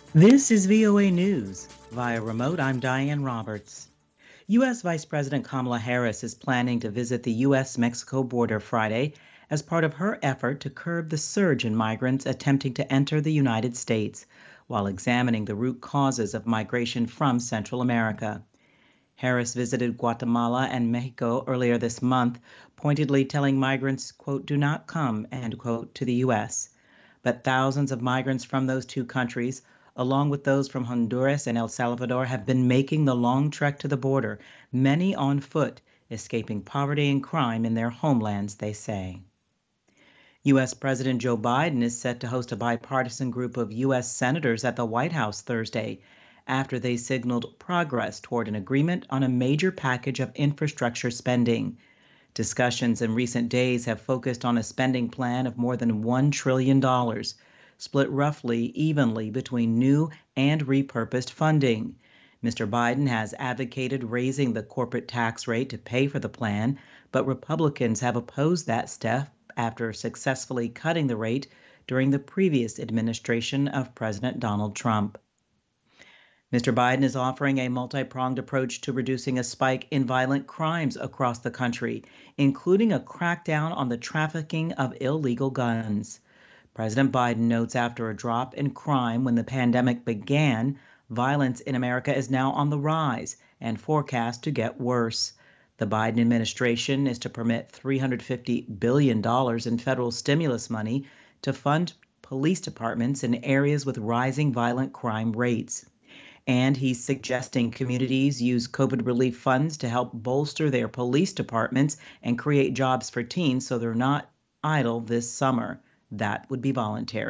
This is VOA News. Via remote, I'm Diane Roberts. U.S. Vice President Kamala Harris is planning to visit the U.S.-Mexico border Friday as part of her effort to curb the surge in migrants attempting to enter the United States, while examining the root causes of migration from Central America. Harris visited Guatemala and Mexico earlier this month, pointedly telling migrants, quote, "do not come," end quote, to the U.S. But thousands of migrants from those two countries, along with those from Honduras and El Salvador, have been making the long trek to the border, many on foot, escaping poverty and crime in their homelands, they say. U.S. President Joe Biden is set to host a bipartisan group of U.S. senators at the White House Thursday, after they signaled progress toward an agreement on a major package of infrastructure spending. Discussions in recent days have focused on a spending plan of more than $1 trillion, split roughly evenly between new and repurposed funding. Mr. Biden has advocated raising the corporate tax rate to pay for the plan, but Republicans have opposed that step after successfully cutting the rate during the previous administration of President Donald Trump. Mr. Biden is offering a multi-pronged approach to reducing a spike in violent crimes across the country, including a crackdown on the trafficking of illegal guns. President Biden notes after a drop in crime when the pandemic began, violence in America is now on the rise and forecast to get worse. The Biden administration is to permit $350 billion in federal stimulus money to fund police departments in areas with rising violent crime rates. And he's suggesting communities use COVID relief funds to help bolster their police departments and create jobs for teens so they're not idle this summer. That would be voluntary.